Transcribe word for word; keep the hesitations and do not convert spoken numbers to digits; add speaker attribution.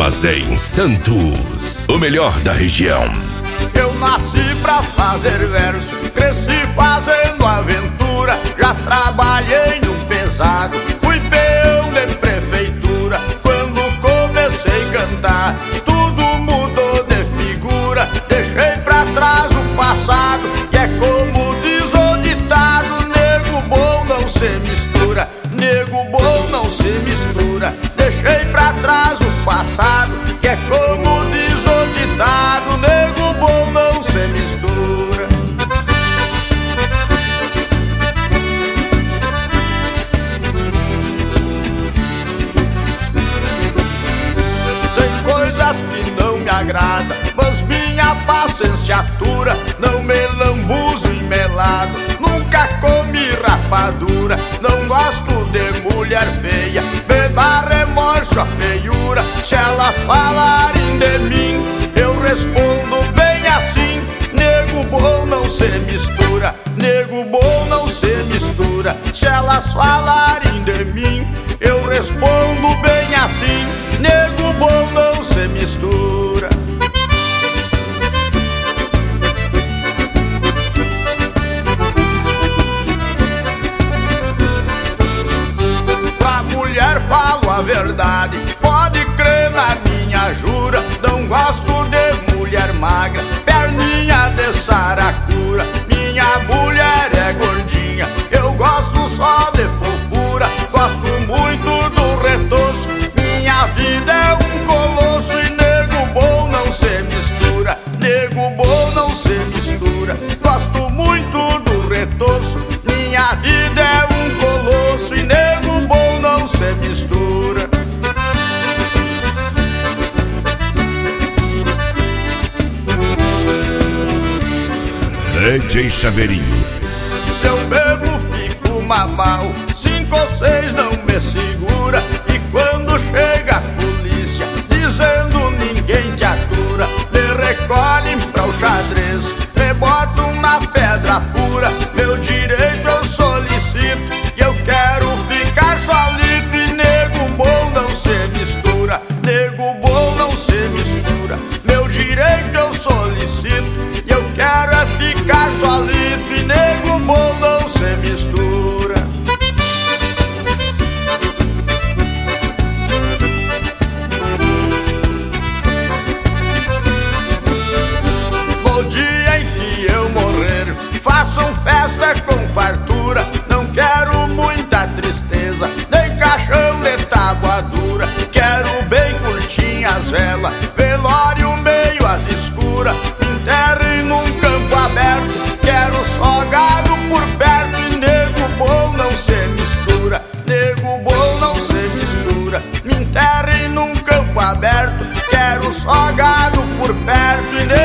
Speaker 1: Armazém Santos, o melhor da região.
Speaker 2: Eu nasci pra fazer verso, cresci fazendo aventura. Já trabalhei num pesado, fui peão de prefeitura. Quando comecei a cantar, tudo mudou de figura. Deixei pra trás o passado, e é como diz o ditado: nego bom não se mistura, nego bom não se mistura. Deixei pra trás o passado, que é como diz o ditado: nego bom não se mistura. Tem coisas que não me agradam, mas minha paciência atura. Não me lambuzo e melado, nunca comi rapadura. Não gosto de mulher feia, me dá remorso a feiura. Se elas falarem de mim, eu respondo bem assim: nego bom não se mistura, nego bom não se mistura. Se elas falarem de mim, eu respondo bem assim: nego bom não se mistura. Mulher, falo a verdade, pode crer na minha jura. Não gosto de mulher magra, perninha de saracura. Minha mulher é gordinha, eu gosto só de fofura. Gosto muito do retoço, minha vida é um colosso. E nego bom não se mistura, nego bom não se mistura. Gosto muito do retoço, minha vida é um colosso. E nego bom não se mistura.
Speaker 1: D J Chaveirinho.
Speaker 2: Se eu bebo fico mamau, cinco ou seis não me segura. E quando chega a polícia dizendo ninguém te atura, me recolhem pra o xadrez, me botam na pedra pura. Meu direito eu solicito, e eu quero ficar solito. E nego bom não se mistura, nego bom não se mistura. Meu direito eu solicito, e eu quero é ficar solito. E nego bom não se mistura. No dia em que eu morrer, façam festa com fartura. Não quero muita tristeza, nem caixão de tábua dura. Quero bem curtinha as velas, velório meio às escuras. Me enterrem num campo aberto, quero só gado por perto. E nego bom não se mistura, nego bom não se mistura. Me enterrem num campo aberto, quero só gado por perto. E